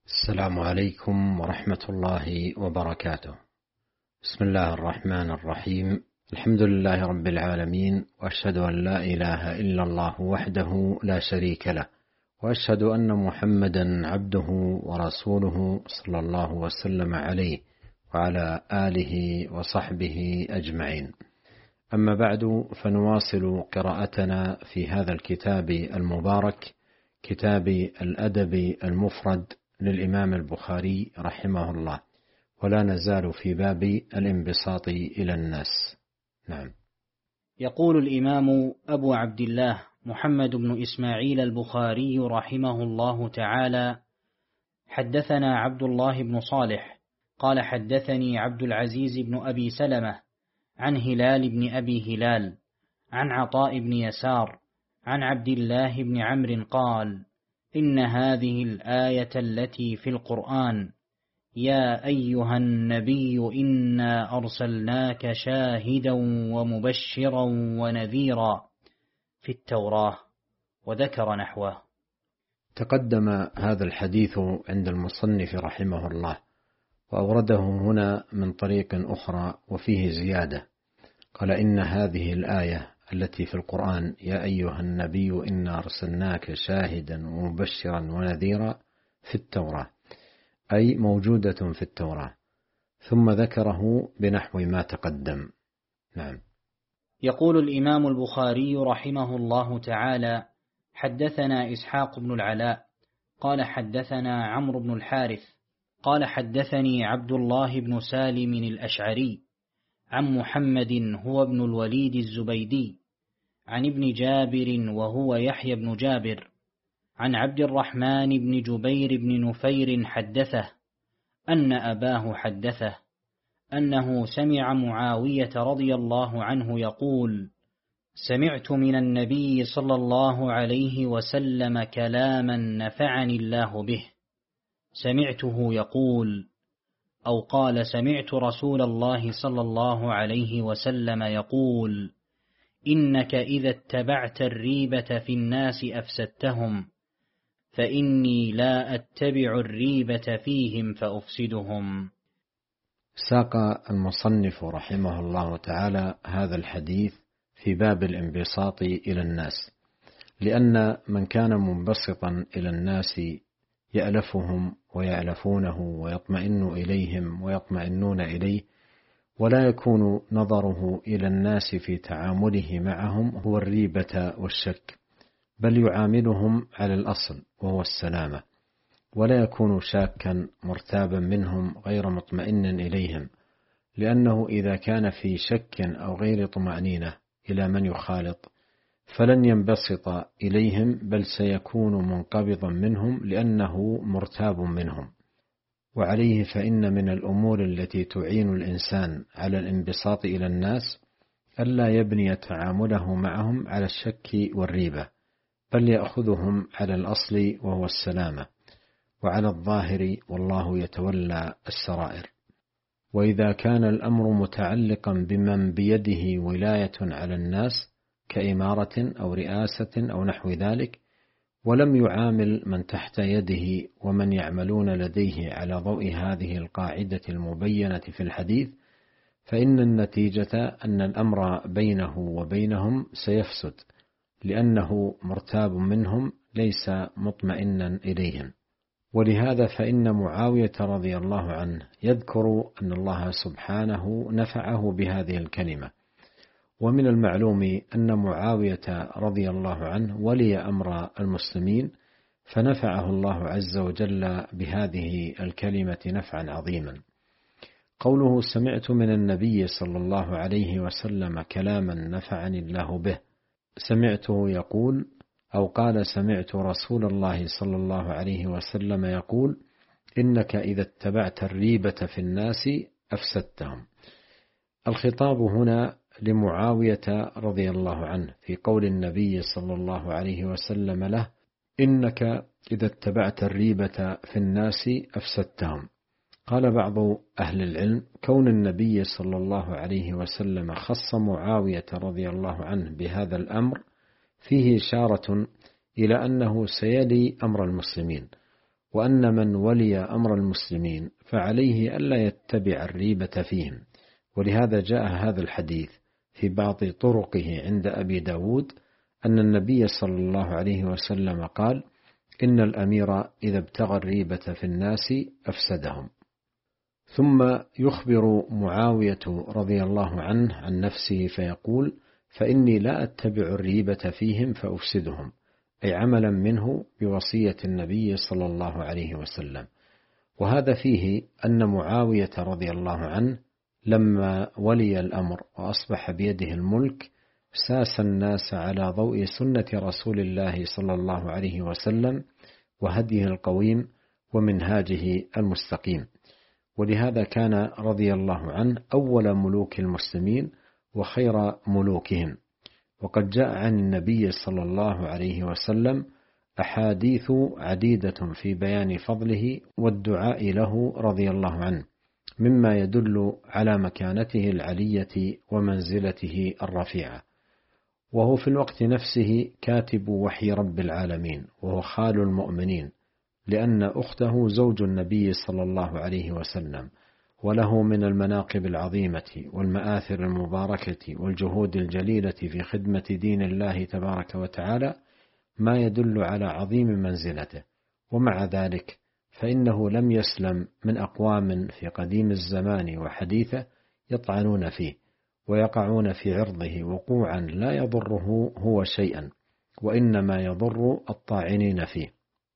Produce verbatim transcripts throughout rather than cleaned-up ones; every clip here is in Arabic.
السلام عليكم ورحمة الله وبركاته. بسم الله الرحمن الرحيم. الحمد لله رب العالمين، وأشهد أن لا إله إلا الله وحده لا شريك له، وأشهد أن محمدا عبده ورسوله صلى الله وسلم عليه وعلى آله وصحبه أجمعين. أما بعد، فنواصل قراءتنا في هذا الكتاب المبارك، كتاب الأدب المفرد للإمام البخاري رحمه الله، ولا نزال في باب الانبساط إلى الناس. نعم. يقول الإمام أبو عبد الله محمد بن إسماعيل البخاري رحمه الله تعالى: حدثنا عبد الله بن صالح قال حدثني عبد العزيز بن أبي سلمة عن هلال بن أبي هلال عن عطاء بن يسار عن عبد الله بن عمرو قال: إن هذه الآية التي في القرآن يا أيها النبي إنا أرسلناك شاهدا ومبشرا ونذيرا في التوراة، وذكر نحوه. تقدم هذا الحديث عند المصنف رحمه الله، وأورده هنا من طريق أخرى وفيه زيادة. قال: إن هذه الآية التي في القرآن يا أيها النبي إنا أرسلناك شاهدا ومبشرا ونذيرا في التوراة، أي موجودة في التوراة، ثم ذكره بنحو ما تقدم. نعم. يقول الإمام البخاري رحمه الله تعالى: حدثنا إسحاق بن العلاء قال حدثنا عمرو بن الحارث قال حدثني عبد الله بن سالم الأشعري عن محمد هو ابن الوليد الزبيدي عن ابن جابر وهو يحيى بن جابر عن عبد الرحمن بن جبير بن نفير حدثه أن أباه حدثه أنه سمع معاوية رضي الله عنه يقول: سمعت من النبي صلى الله عليه وسلم كلاما نفعني الله به، سمعته يقول، أو قال: سمعت رسول الله صلى الله عليه وسلم يقول: إنك إذا اتبعت الريبة في الناس أفسدتهم، فإني لا أتبع الريبة فيهم فأفسدهم. ساق المصنف رحمه الله تعالى هذا الحديث في باب الانبساط إلى الناس، لأن من كان منبسطا إلى الناس يألفهم ويألفونه ويطمئن إليهم ويطمئنون إليه، ولا يكون نظره إلى الناس في تعامله معهم هو الريبة والشك، بل يعاملهم على الأصل وهو السلامة، ولا يكون شاكا مرتابا منهم غير مطمئن إليهم، لأنه إذا كان في شك أو غير طمأنينة إلى من يخالط فلن ينبسط إليهم، بل سيكون منقبضا منهم لأنه مرتاب منهم. وعليه فإن من الأمور التي تعين الإنسان على الانبساط إلى الناس ألا يبني تعامله معهم على الشك والريبة، بل يأخذهم على الأصل وهو السلامة، وعلى الظاهر والله يتولى السرائر. وإذا كان الأمر متعلقا بمن بيده ولاية على الناس كإمارة أو رئاسة أو نحو ذلك، ولم يعامل من تحت يده ومن يعملون لديه على ضوء هذه القاعدة المبينة في الحديث، فإن النتيجة أن الأمر بينه وبينهم سيفسد، لأنه مرتاب منهم ليس مطمئنا إليهم. ولهذا فإن معاوية رضي الله عنه يذكر أن الله سبحانه نفعه بهذه الكلمة. ومن المعلوم أن معاوية رضي الله عنه ولي أمر المسلمين، فنفعه الله عز وجل بهذه الكلمة نفعا عظيما. قوله: سمعت من النبي صلى الله عليه وسلم كلاما نفعني الله به، سمعته يقول، أو قال: سمعت رسول الله صلى الله عليه وسلم يقول: إنك إذا اتبعت الريبة في الناس أفسدتهم. الخطاب هنا لمعاوية رضي الله عنه في قول النبي صلى الله عليه وسلم له: إنك إذا اتبعت الريبة في الناس أفسدتهم. قال بعض أهل العلم: كون النبي صلى الله عليه وسلم خص معاوية رضي الله عنه بهذا الأمر فيه إشارة إلى أنه سيلي أمر المسلمين، وأن من ولي أمر المسلمين فعليه ألا يتبع الريبة فيهم. ولهذا جاء هذا الحديث في بعض طرقه عند أبي داود أن النبي صلى الله عليه وسلم قال: إن الأمير إذا ابتغى الريبة في الناس أفسدهم. ثم يخبر معاوية رضي الله عنه عن نفسه فيقول: فإني لا أتبع الريبة فيهم فأفسدهم، أي عملا منه بوصية النبي صلى الله عليه وسلم. وهذا فيه أن معاوية رضي الله عنه لما ولي الأمر وأصبح بيده الملك ساس الناس على ضوء سنة رسول الله صلى الله عليه وسلم وهديه القويم ومنهاجه المستقيم. ولهذا كان رضي الله عنه أول ملوك المسلمين وخير ملوكهم. وقد جاء عن النبي صلى الله عليه وسلم أحاديث عديدة في بيان فضله والدعاء له رضي الله عنه، مما يدل على مكانته العلية ومنزلته الرفيعة. وهو في الوقت نفسه كاتب وحي رب العالمين، وهو خال المؤمنين، لأن أخته زوج النبي صلى الله عليه وسلم، وله من المناقب العظيمة والمآثر المباركة والجهود الجليلة في خدمة دين الله تبارك وتعالى ما يدل على عظيم منزلته. ومع ذلك فإنه لم يسلم من أقوام في قديم الزمان وحديثه يطعنون فيه ويقعون في عرضه وقوعا لا يضره هو شيئا، وإنما يضر الطاعنين فيه،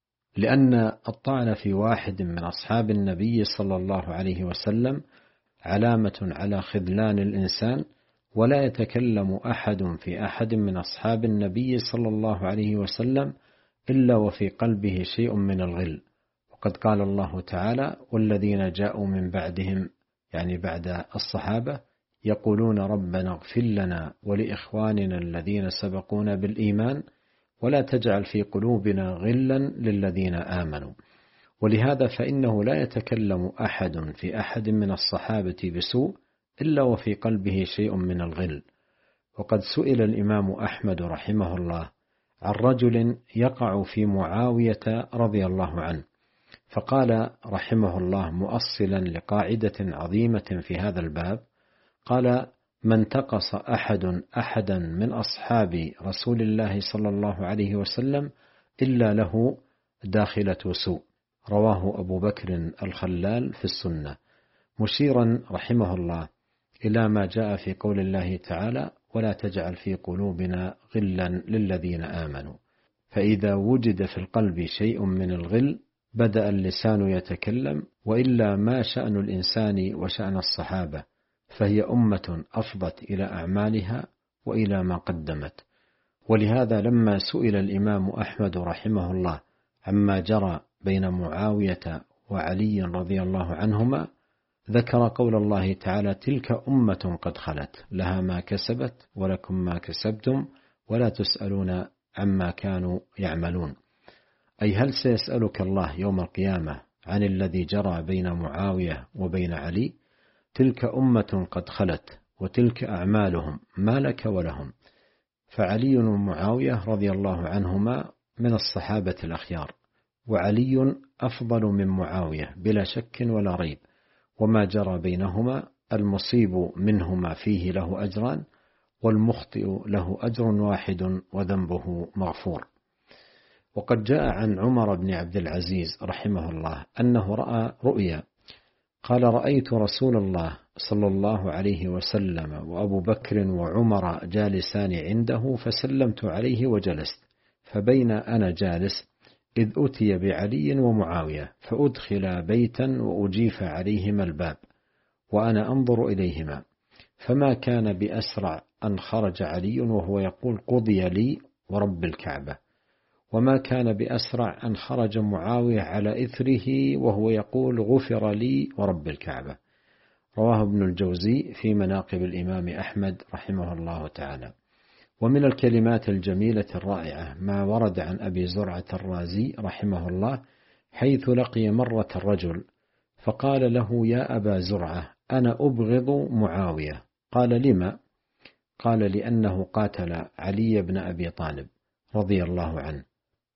لأن الطعن في واحد من أصحاب النبي صلى الله عليه وسلم علامة على خذلان الإنسان، ولا يتكلم أحد في أحد من أصحاب النبي صلى الله عليه وسلم إلا وفي قلبه شيء من الغل. وقد قال الله تعالى: والذين جاءوا من بعدهم، يعني بعد الصحابة، يقولون ربنا اغفر لنا ولإخواننا الذين سبقونا بالإيمان ولا تجعل في قلوبنا غلا للذين آمنوا. ولهذا فإنه لا يتكلم أحد في أحد من الصحابة بسوء إلا وفي قلبه شيء من الغل. وقد سئل الإمام أحمد رحمه الله عن رجل يقع في معاوية رضي الله عنه، فقال رحمه الله مؤصلا لقاعدة عظيمة في هذا الباب، قال: ما انتقص أحد أحدا من أصحاب رسول الله صلى الله عليه وسلم إلا له داخلة سوء. رواه أبو بكر الخلال في السنة، مشيرا رحمه الله إلى ما جاء في قول الله تعالى: ولا تجعل في قلوبنا غلا للذين آمنوا. فإذا وجد في القلب شيء من الغل بدأ اللسان يتكلم، وإلا ما شأن الإنسان وشأن الصحابة، فهي أمة أفضت إلى أعمالها وإلى ما قدمت. ولهذا لما سئل الإمام أحمد رحمه الله عما جرى بين معاوية وعلي رضي الله عنهما ذكر قول الله تعالى: تلك أمة قد خلت لها ما كسبت ولكم ما كسبتم ولا تسألون عما كانوا يعملون. أي هل سيسألك الله يوم القيامة عن الذي جرى بين معاوية وبين علي؟ تلك أمة قد خلت وتلك أعمالهم ما لك ولهم. فعلي ومعاوية رضي الله عنهما من الصحابة الأخيار، وعلي أفضل من معاوية بلا شك ولا ريب، وما جرى بينهما المصيب منهما فيه له أجران، والمخطئ له أجر واحد وذنبه مغفور. وقد جاء عن عمر بن عبد العزيز رحمه الله أنه رأى رؤيا، قال: رأيت رسول الله صلى الله عليه وسلم وأبو بكر وعمر جالسان عنده، فسلمت عليه وجلست، فبين أنا جالس إذ أتي بعلي ومعاوية، فأدخل بيتا وأجيف عليهما الباب وأنا أنظر إليهما، فما كان بأسرع أن خرج علي وهو يقول: قضي لي ورب الكعبة، وما كان بأسرع أن خرج معاوية على إثره وهو يقول: غفر لي ورب الكعبة. رواه ابن الجوزي في مناقب الإمام أحمد رحمه الله تعالى. ومن الكلمات الجميلة الرائعة ما ورد عن أبي زرعة الرازي رحمه الله، حيث لقي مرة الرجل فقال له: يا أبا زرعة، أنا أبغض معاوية. قال: لما؟ قال: لأنه قاتل علي بن أبي طالب رضي الله عنه.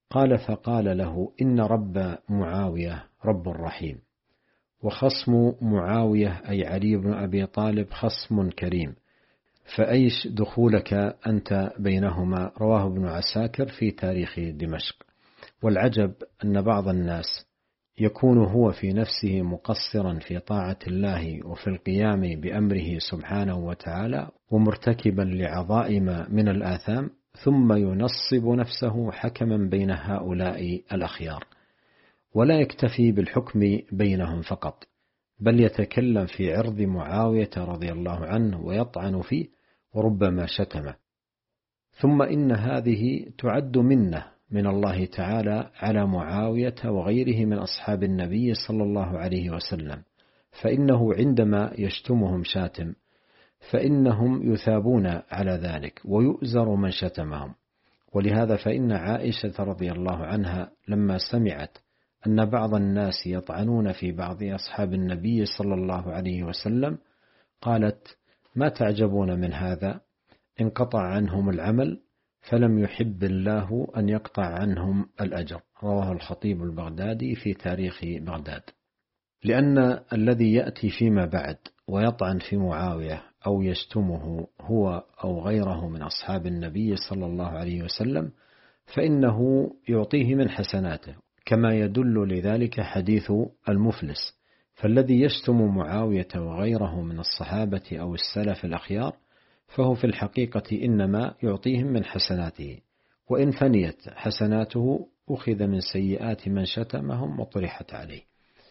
قال فقال له إن رب معاوية رب رحيم، وخصم معاوية أي علي بن أبي طالب خصم كريم، فأيش دخولك أنت بينهما؟ رواه ابن عساكر في تاريخ دمشق. والعجب أن بعض الناس يكون هو في نفسه مقصرا في طاعة الله وفي القيام بأمره سبحانه وتعالى ومرتكبا لعظائم من الآثام، ثم ينصب نفسه حكما بين هؤلاء الأخيار، ولا يكتفي بالحكم بينهم فقط، بل يتكلم في عرض معاوية رضي الله عنه ويطعن فيه وربما شتمه. ثم إن هذه تعد منة من الله تعالى على معاوية وغيره من أصحاب النبي صلى الله عليه وسلم، فإنه عندما يشتمهم شاتم فإنهم يثابون على ذلك ويؤزر من شتمهم. ولهذا فإن عائشة رضي الله عنها لما سمعت أن بعض الناس يطعنون في بعض أصحاب النبي صلى الله عليه وسلم قالت: ما تعجبون من هذا؟ انقطع عنهم العمل فلم يحب الله أن يقطع عنهم الأجر. رواه الخطيب البغدادي في تاريخ بغداد. لأن الذي يأتي فيما بعد ويطعن في معاوية أو يشتمه هو أو غيره من أصحاب النبي صلى الله عليه وسلم فإنه يعطيه من حسناته، كما يدل لذلك حديث المفلس. فالذي يشتم معاوية وغيره من الصحابة أو السلف الأخيار فهو في الحقيقة إنما يعطيهم من حسناته، وإن فنيت حسناته أخذ من سيئات من شتمهم وطرحت عليه.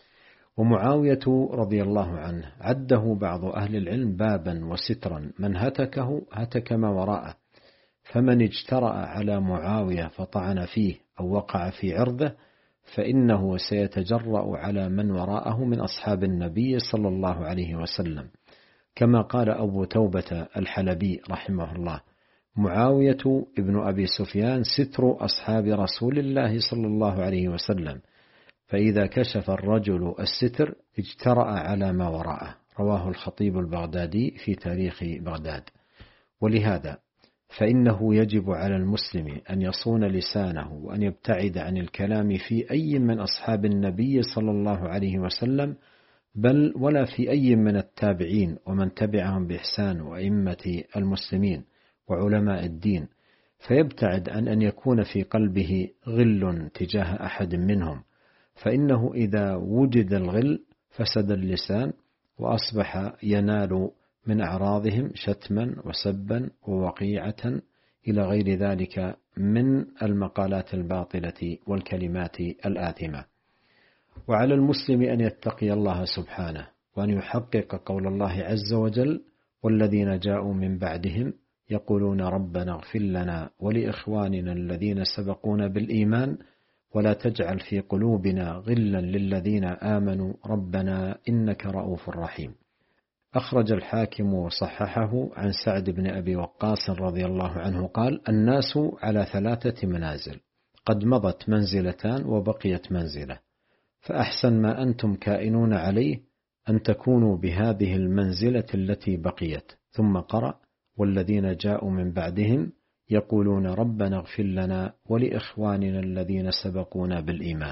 ومعاوية رضي الله عنه عده بعض أهل العلم بابا وسترا، من هتكه هتك ما وراءه، فمن اجترأ على معاوية فطعن فيه أو وقع في عرضه فإنه سيتجرأ على من وراءه من أصحاب النبي صلى الله عليه وسلم، كما قال أبو توبة الحلبي رحمه الله: معاوية ابن أبي سفيان ستر أصحاب رسول الله صلى الله عليه وسلم، فإذا كشف الرجل الستر اجترأ على ما وراءه. رواه الخطيب البغدادي في تاريخ بغداد. ولهذا فإنه يجب على المسلم أن يصون لسانه وأن يبتعد عن الكلام في أي من أصحاب النبي صلى الله عليه وسلم، بل ولا في أي من التابعين ومن تبعهم بإحسان وأئمة المسلمين وعلماء الدين، فيبتعد عن أن يكون في قلبه غل تجاه أحد منهم، فإنه إذا وجد الغل فسد اللسان وأصبح ينال من أعراضهم شتما وسبا ووقيعة إلى غير ذلك من المقالات الباطلة والكلمات الآثمة. وعلى المسلم أن يتقي الله سبحانه وأن يحقق قول الله عز وجل: والذين جاءوا من بعدهم يقولون ربنا اغفر لنا ولإخواننا الذين سبقونا بالإيمان ولا تجعل في قلوبنا غلا للذين آمنوا ربنا إنك رؤوف رحيم. أخرج الحاكم وصححه عن سعد بن أبي وقاص رضي الله عنه قال: الناس على ثلاثة منازل، قد مضت منزلتان وبقيت منزلة، فأحسن ما أنتم كائنون عليه أن تكونوا بهذه المنزلة التي بقيت. ثم قرأ: والذين جاءوا من بعدهم يقولون ربنا اغفر لنا ولإخواننا الذين سبقونا بالإيمان.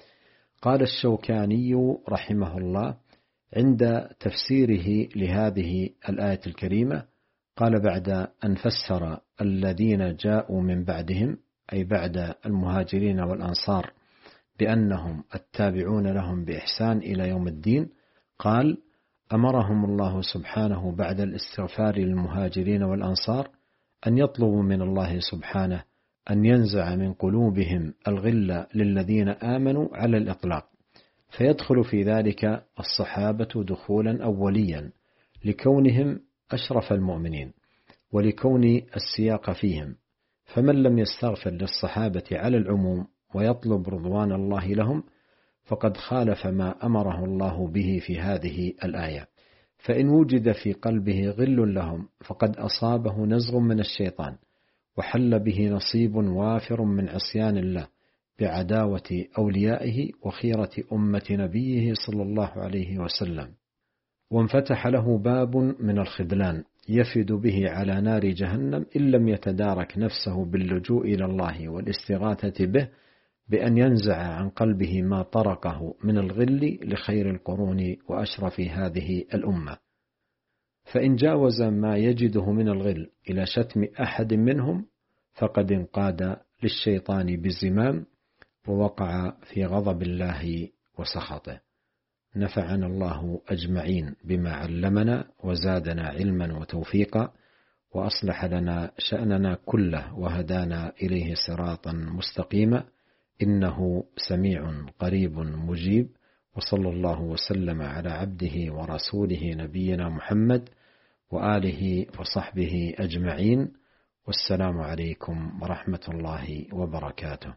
قال الشوكاني رحمه الله عند تفسيره لهذه الآية الكريمة، قال بعد أن فسر الذين جاءوا من بعدهم أي بعد المهاجرين والأنصار بأنهم التابعون لهم بإحسان إلى يوم الدين، قال: أمرهم الله سبحانه بعد الاستغفار للمهاجرين والأنصار أن يطلبوا من الله سبحانه أن ينزع من قلوبهم الغل للذين آمنوا على الإطلاق، فيدخل في ذلك الصحابة دخولا أوليا لكونهم أشرف المؤمنين ولكون السياق فيهم، فمن لم يستغفر للصحابة على العموم ويطلب رضوان الله لهم فقد خالف ما أمره الله به في هذه الآية. فإن وجد في قلبه غل لهم فقد أصابه نزغ من الشيطان وحل به نصيب وافر من عصيان الله بعداوة أوليائه وخيرة أمة نبيه صلى الله عليه وسلم، وانفتح له باب من الخذلان يفد به على نار جهنم إن لم يتدارك نفسه باللجوء إلى الله والاستغاثة به بأن ينزع عن قلبه ما طرقه من الغل لخير القرون وأشرف هذه الأمة، فإن جاوز ما يجده من الغل إلى شتم أحد منهم فقد انقاد للشيطان بالزمام ووقع في غضب الله وسخطه. نفعنا الله أجمعين بما علمنا وزادنا علما وتوفيقا، وأصلح لنا شأننا كله وهدانا إليه صراطا مستقيما، إنه سميع قريب مجيب. وصلى الله وسلم على عبده ورسوله نبينا محمد وآله وصحبه أجمعين، والسلام عليكم ورحمة الله وبركاته.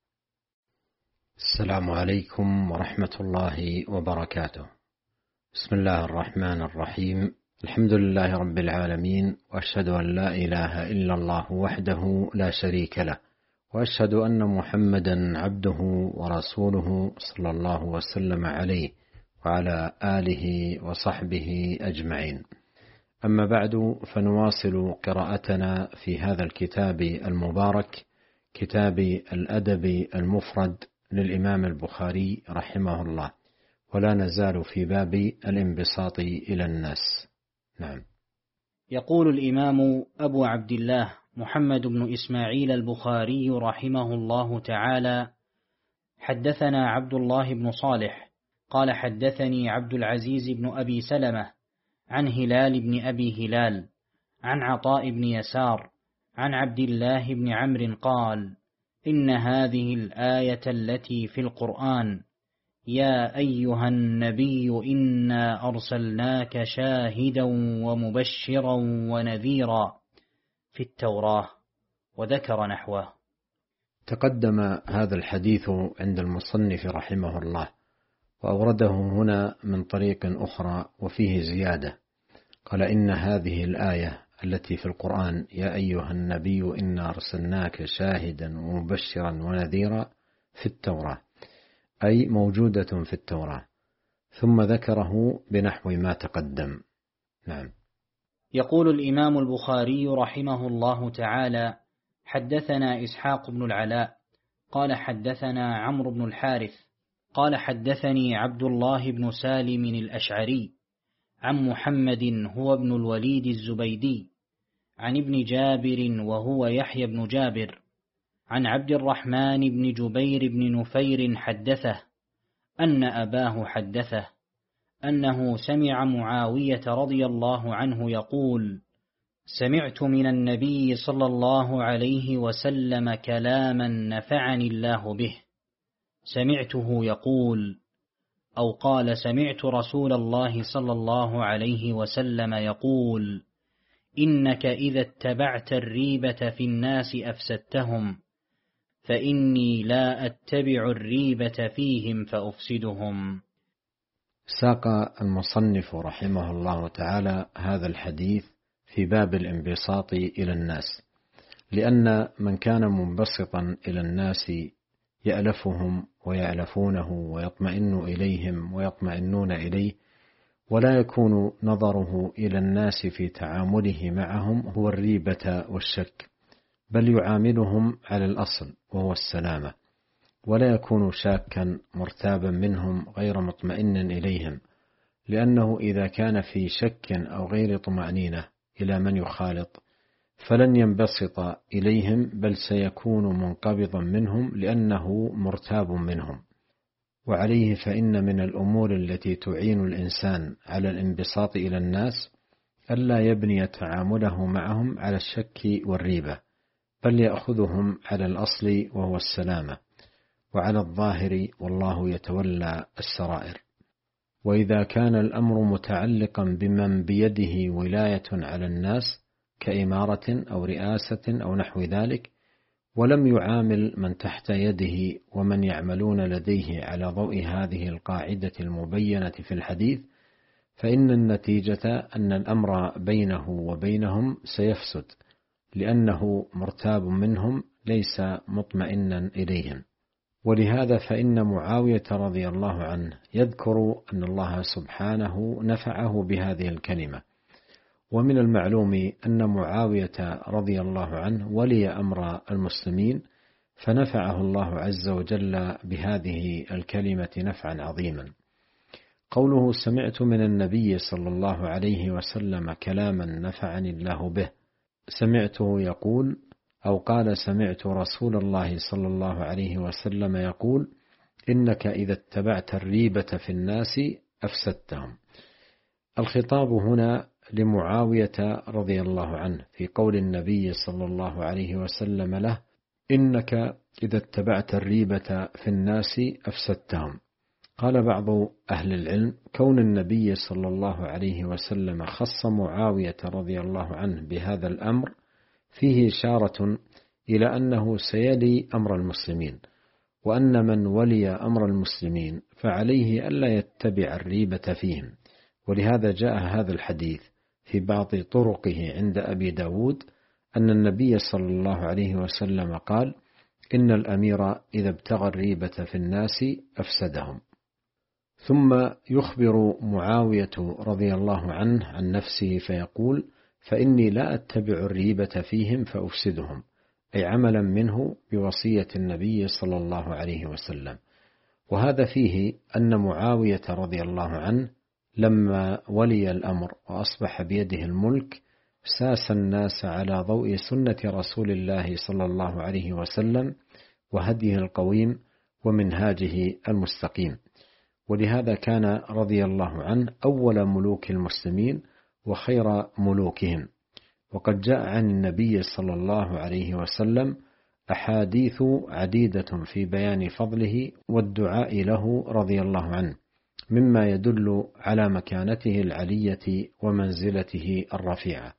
السلام عليكم ورحمة الله وبركاته. بسم الله الرحمن الرحيم. الحمد لله رب العالمين، وأشهد أن لا إله إلا الله وحده لا شريك له، وأشهد أن محمدا عبده ورسوله صلى الله وسلم عليه وعلى آله وصحبه أجمعين. أما بعد، فنواصل قراءتنا في هذا الكتاب المبارك، كتاب الأدب المفرد للإمام البخاري رحمه الله، ولا نزال في باب الانبساط إلى الناس. نعم. يقول الإمام أبو عبد الله محمد بن إسماعيل البخاري رحمه الله تعالى: حدثنا عبد الله بن صالح قال حدثني عبد العزيز بن أبي سلمة عن هلال بن أبي هلال عن عطاء بن يسار عن عبد الله بن عمرو قال: إن هذه الآية التي في القرآن يا أيها النبي إنا أرسلناك شاهدا ومبشرا ونذيرا في التوراة، وذكر نحوه. تقدم هذا الحديث عند المصنف رحمه الله، وأورده هنا من طريق أخرى وفيه زيادة. قال: إن هذه الآية التي في القرآن يا أيها النبي إنا أرسلناك شاهدا ومبشرا ونذيرا في التوراة، أي موجودة في التوراة، ثم ذكره بنحو ما تقدم. نعم. يقول الإمام البخاري رحمه الله تعالى: حدثنا إسحاق بن العلاء قال حدثنا عمرو بن الحارث قال حدثني عبد الله بن سالم الأشعري عن محمد هو ابن الوليد الزبيدي عن ابن جابر وهو يحيى بن جابر عن عبد الرحمن بن جبير بن نفير حدثه أن أباه حدثه أنه سمع معاوية رضي الله عنه يقول: سمعت من النبي صلى الله عليه وسلم كلاما نفعني الله به، سمعته يقول، أو قال: سمعت رسول الله صلى الله عليه وسلم يقول: إنك إذا اتبعت الريبة في الناس أفسدتهم، فإني لا أتبع الريبة فيهم فأفسدهم. ساق المصنف رحمه الله تعالى هذا الحديث في باب الانبساط إلى الناس، لأن من كان منبسطا إلى الناس يألفهم ويألفونه ويطمئن إليهم ويطمئنون إليه، ولا يكون نظره إلى الناس في تعامله معهم هو الريبة والشك، بل يعاملهم على الأصل وهو السلامة، ولا يكون شاكا مرتابا منهم غير مطمئن إليهم، لأنه إذا كان في شك أو غير طمأنينة إلى من يخالط فلن ينبسط إليهم، بل سيكون منقبضا منهم لأنه مرتاب منهم. وعليه فإن من الأمور التي تعين الإنسان على الانبساط إلى الناس ألا يبني تعامله معهم على الشك والريبة، بل يأخذهم على الأصل وهو السلامة، وعلى الظاهر والله يتولى السرائر. وإذا كان الأمر متعلقا بمن بيده ولاية على الناس كإمارة أو رئاسة أو نحو ذلك، ولم يعامل من تحت يده ومن يعملون لديه على ضوء هذه القاعدة المبينة في الحديث، فإن النتيجة أن الأمر بينه وبينهم سيفسد، لأنه مرتاب منهم ليس مطمئنا إليهم. ولهذا فإن معاوية رضي الله عنه يذكر أن الله سبحانه نفعه بهذه الكلمة. ومن المعلوم أن معاوية رضي الله عنه ولي أمر المسلمين فنفعه الله عز وجل بهذه الكلمة نفعا عظيما. قوله سمعت من النبي صلى الله عليه وسلم كلاما نفعني الله به، سمعته يقول أو قال سمعت رسول الله صلى الله عليه وسلم يقول إنك إذا اتبعت الريبة في الناس أفسدتهم. الخطاب هنا لمعاوية رضي الله عنه في قول النبي صلى الله عليه وسلم له إنك إذا اتبعت الريبة في الناس أفسدتهم. قال بعض أهل العلم كون النبي صلى الله عليه وسلم خص معاوية رضي الله عنه بهذا الأمر فيه إشارة إلى أنه سيلي أمر المسلمين، وأن من ولي أمر المسلمين فعليه ألا يتبع الريبة فيهم. ولهذا جاء هذا الحديث في بعض طرقه عند أبي داود أن النبي صلى الله عليه وسلم قال إن الأمير إذا ابتغى الريبة في الناس أفسدهم. ثم يخبر معاوية رضي الله عنه عن نفسه فيقول فإني لا أتبع الريبة فيهم فأفسدهم، أي عملا منه بوصية النبي صلى الله عليه وسلم. وهذا فيه أن معاوية رضي الله عنه لما ولي الأمر وأصبح بيده الملك ساس الناس على ضوء سنة رسول الله صلى الله عليه وسلم وهديه القويم ومنهاجه المستقيم. ولهذا كان رضي الله عنه أول ملوك المسلمين وخير ملوكهم. وقد جاء عن النبي صلى الله عليه وسلم أحاديث عديدة في بيان فضله والدعاء له رضي الله عنه، مما يدل على مكانته العلية ومنزلته الرفيعة.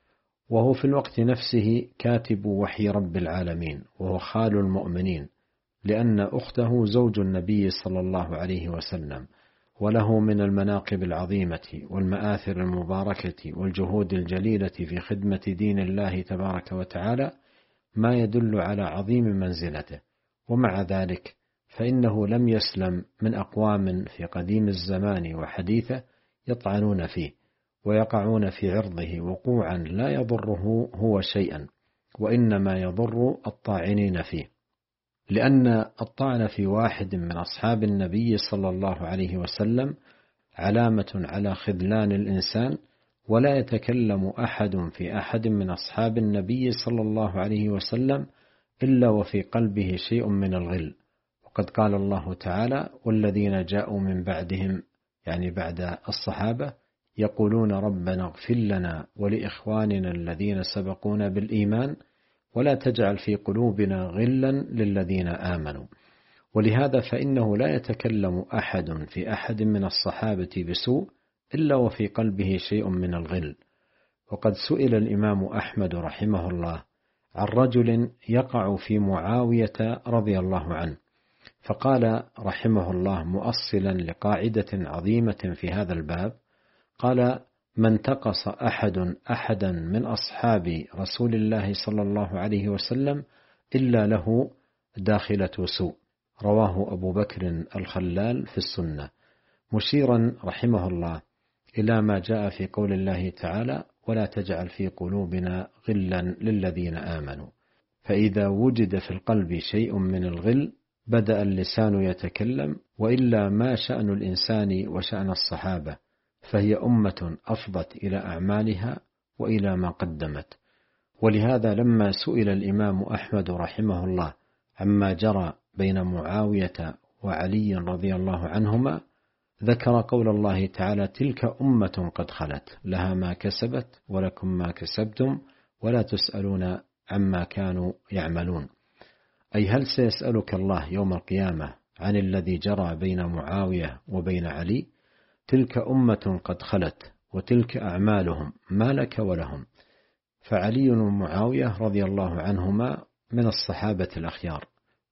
وهو في الوقت نفسه كاتب وحي رب العالمين، وهو خال المؤمنين، لأن أخته زوج النبي صلى الله عليه وسلم، وله من المناقب العظيمة والمآثر المباركة والجهود الجليلة في خدمة دين الله تبارك وتعالى ما يدل على عظيم منزلته. ومع ذلك فإنه لم يسلم من أقوام في قديم الزمان وحديثه يطعنون فيه ويقعون في عرضه وقوعا لا يضره هو شيئا، وإنما يضر الطاعنين فيه، لأن الطعن في واحد من أصحاب النبي صلى الله عليه وسلم علامة على خذلان الإنسان، ولا يتكلم أحد في أحد من أصحاب النبي صلى الله عليه وسلم إلا وفي قلبه شيء من الغل. وقد قال الله تعالى والذين جاءوا من بعدهم، يعني بعد الصحابة، يقولون ربنا اغفر لنا ولإخواننا الذين سبقونا بالإيمان ولا تجعل في قلوبنا غلا للذين آمنوا. ولهذا فإنه لا يتكلم أحد في أحد من الصحابة بسوء إلا وفي قلبه شيء من الغل. وقد سئل الإمام أحمد رحمه الله عن رجل يقع في معاوية رضي الله عنه، فقال رحمه الله مؤصلا لقاعدة عظيمة في هذا الباب، قال من تقص أحد أحدا من أصحاب رسول الله صلى الله عليه وسلم إلا له داخلة سوء. رواه أبو بكر الخلال في السنة، مشيرا رحمه الله إلى ما جاء في قول الله تعالى ولا تجعل في قلوبنا غلا للذين آمنوا. فإذا وجد في القلب شيء من الغل بدأ اللسان يتكلم، وإلا ما شأن الإنسان وشأن الصحابة، فهي أمة أفضت إلى أعمالها وإلى ما قدمت. ولهذا لما سئل الإمام أحمد رحمه الله عما جرى بين معاوية وعلي رضي الله عنهما ذكر قول الله تعالى تلك أمة قد خلت لها ما كسبت ولكم ما كسبتم ولا تسألون عما كانوا يعملون. أي هل سيسألك الله يوم القيامة عن الذي جرى بين معاوية وبين علي؟ تلك أمة قد خلت وتلك أعمالهم ما لك ولهم. فعلي ومعاوية رضي الله عنهما من الصحابة الأخيار،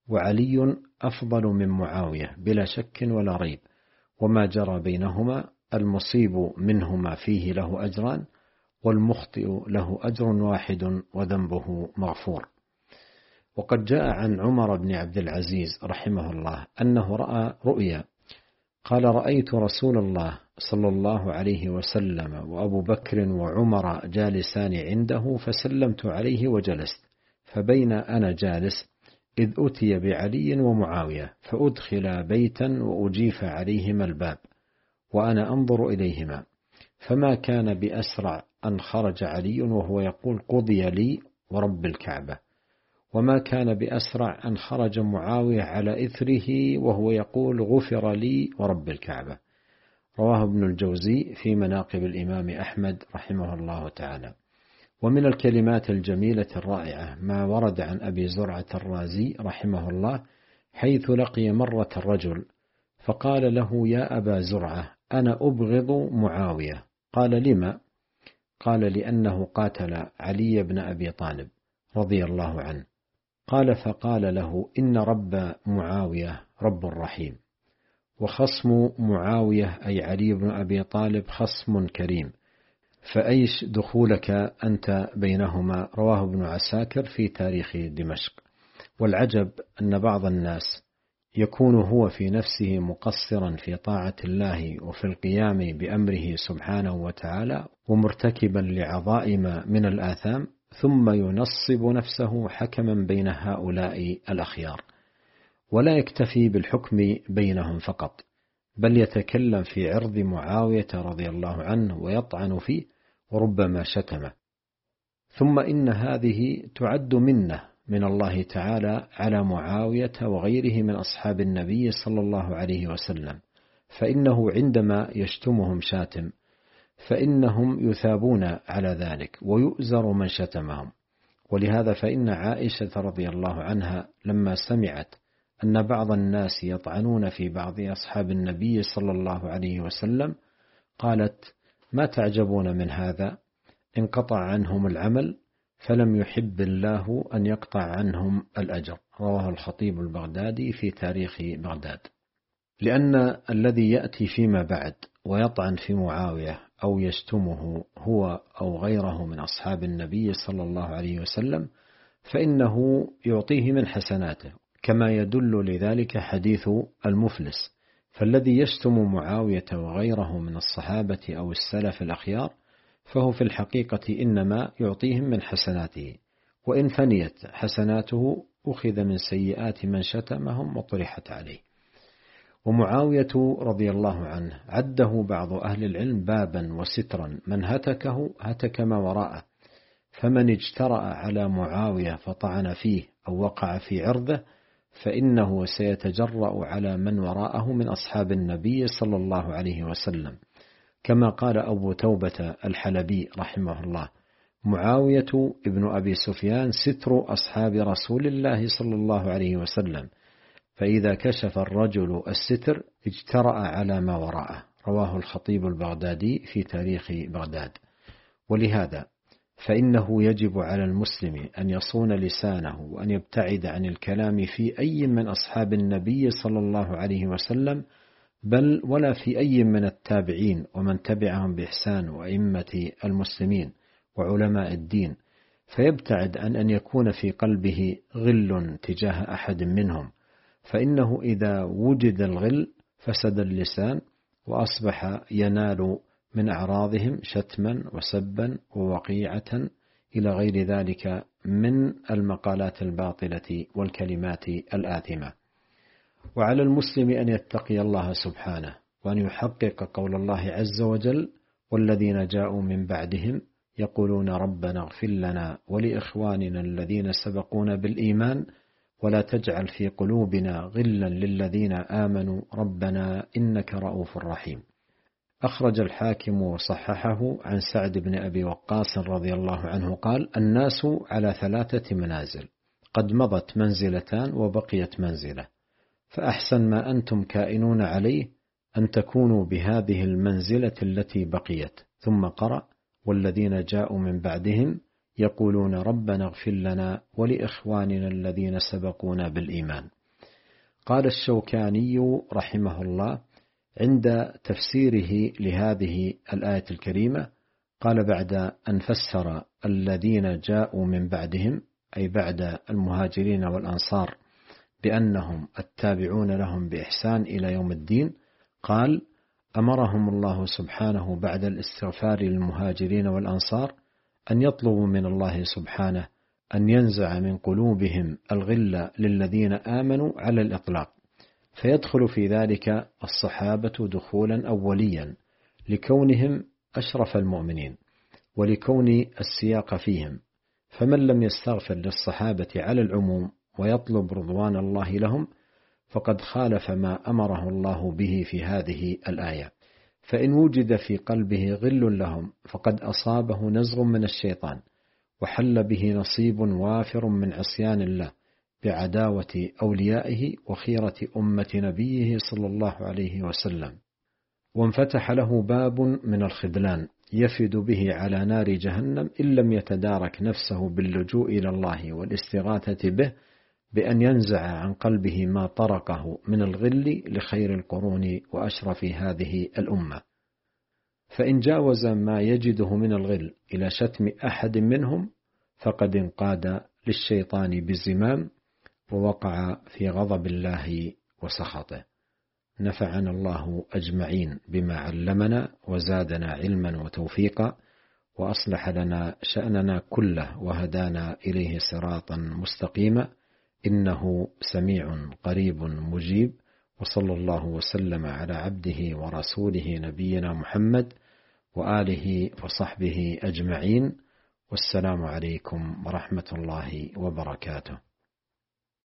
وعلي أفضل من معاوية بلا شك ولا ريب، وما جرى بينهما المصيب منهما فيه له أجران، والمخطئ له أجر واحد وذنبه مغفور. وقد جاء عن عمر بن عبد العزيز رحمه الله أنه رأى رؤيا، قال رأيت رسول الله صلى الله عليه وسلم وأبو بكر وعمر جالسان عنده فسلمت عليه وجلست، فبين أنا جالس إذ أتي بعلي ومعاوية فأدخل بيتا وأجيف عليهما الباب وأنا أنظر إليهما، فما كان بأسرع أن خرج علي وهو يقول قضي لي ورب الكعبة، وما كان بأسرع أن خرج معاوية على إثره وهو يقول غفر لي ورب الكعبة. رواه ابن الجوزي في مناقب الإمام أحمد رحمه الله تعالى. ومن الكلمات الجميلة الرائعة ما ورد عن أبي زرعة الرازي رحمه الله حيث لقي مرة الرجل فقال له يا أبا زرعة أنا أبغض معاوية. قال لما؟ قال لأنه قاتل علي بن أبي طالب رضي الله عنه. قال فقال له إن رب معاوية رب رحيم، وخصم معاوية أي علي بن أبي طالب خصم كريم، فأيش دخولك أنت بينهما؟ رواه ابن عساكر في تاريخ دمشق. والعجب أن بعض الناس يكون هو في نفسه مقصرا في طاعة الله وفي القيام بأمره سبحانه وتعالى ومرتكبا لعظائم من الآثام، ثم ينصب نفسه حكما بين هؤلاء الأخيار، ولا يكتفي بالحكم بينهم فقط، بل يتكلم في عرض معاوية رضي الله عنه ويطعن فيه وربما شتمه. ثم إن هذه تعد منة من الله تعالى على معاوية وغيره من أصحاب النبي صلى الله عليه وسلم، فإنه عندما يشتمهم شاتم فإنهم يثابون على ذلك ويؤزر من شتمهم. ولهذا فإن عائشة رضي الله عنها لما سمعت أن بعض الناس يطعنون في بعض أصحاب النبي صلى الله عليه وسلم قالت ما تعجبون من هذا؟ انقطع عنهم العمل فلم يحب الله أن يقطع عنهم الأجر. رواه الخطيب البغدادي في تاريخ بغداد. لأن الذي يأتي فيما بعد ويطعن في معاوية أو يشتمه هو أو غيره من أصحاب النبي صلى الله عليه وسلم فإنه يعطيه من حسناته، كما يدل لذلك حديث المفلس. فالذي يشتم معاوية وغيره من الصحابة أو السلف الأخيار فهو في الحقيقة إنما يعطيهم من حسناته، وإن فنيت حسناته أخذ من سيئات من شتمهم وطرحت عليه. ومعاوية رضي الله عنه عده بعض أهل العلم بابا وسترا من هتكه هتك ما وراءه، فمن اجترأ على معاوية فطعن فيه أو وقع في عرضه فإنه سيتجرأ على من وراءه من أصحاب النبي صلى الله عليه وسلم، كما قال أبو توبة الحلبي رحمه الله معاوية ابن أبي سفيان ستر أصحاب رسول الله صلى الله عليه وسلم، فإذا كشف الرجل الستر اجترأ على ما وراءه. رواه الخطيب البغدادي في تاريخ بغداد. ولهذا فإنه يجب على المسلم أن يصون لسانه وأن يبتعد عن الكلام في أي من أصحاب النبي صلى الله عليه وسلم، بل ولا في أي من التابعين ومن تبعهم بإحسان وأئمة المسلمين وعلماء الدين، فيبتعد عن أن يكون في قلبه غل تجاه أحد منهم، فإنه إذا وجد الغل فسد اللسان وأصبح ينال من أعراضهم شتما وسبا ووقيعة إلى غير ذلك من المقالات الباطلة والكلمات الآثمة. وعلى المسلم أن يتقي الله سبحانه وأن يحقق قول الله عز وجل والذين جاءوا من بعدهم يقولون ربنا اغفر لنا ولإخواننا الذين سبقونا بالإيمان ولا تجعل في قلوبنا غلا للذين آمنوا ربنا إنك رؤوف رحيم. أخرج الحاكم وصححه عن سعد بن أبي وقاص رضي الله عنه قال الناس على ثلاثة منازل قد مضت منزلتان وبقيت منزلة، فأحسن ما أنتم كائنون عليه أن تكونوا بهذه المنزلة التي بقيت. ثم قرأ والذين جاءوا من بعدهم يقولون ربنا اغفر لنا ولإخواننا الذين سبقونا بالإيمان. قال الشوكاني رحمه الله عند تفسيره لهذه الآية الكريمة قال بعد أن فسر الذين جاءوا من بعدهم أي بعد المهاجرين والأنصار بأنهم التابعون لهم بإحسان إلى يوم الدين، قال أمرهم الله سبحانه بعد الاستغفار للمهاجرين والأنصار أن يطلبوا من الله سبحانه أن ينزع من قلوبهم الغل للذين آمنوا على الإطلاق، فيدخل في ذلك الصحابة دخولا أوليا لكونهم أشرف المؤمنين ولكون السياق فيهم، فمن لم يستغفر للصحابة على العموم ويطلب رضوان الله لهم فقد خالف ما أمره الله به في هذه الآية، فإن وجد في قلبه غل لهم فقد أصابه نزغ من الشيطان وحل به نصيب وافر من عصيان الله بعداوة أوليائه وخيرة أمة نبيه صلى الله عليه وسلم، وانفتح له باب من الخذلان يفد به على نار جهنم إن لم يتدارك نفسه باللجوء إلى الله والاستغاثة به بأن ينزع عن قلبه ما طرقه من الغل لخير القرون وأشرف هذه الأمة، فإن جاوز ما يجده من الغل إلى شتم أحد منهم فقد انقاد للشيطان بالزمام ووقع في غضب الله وسخطه. نفعنا الله أجمعين بما علمنا وزادنا علما وتوفيقا وأصلح لنا شأننا كله وهدانا إليه صراطا مستقيما، إنه سميع قريب مجيب، وصلى الله وسلم على عبده ورسوله نبينا محمد وآله وصحبه أجمعين، والسلام عليكم ورحمة الله وبركاته.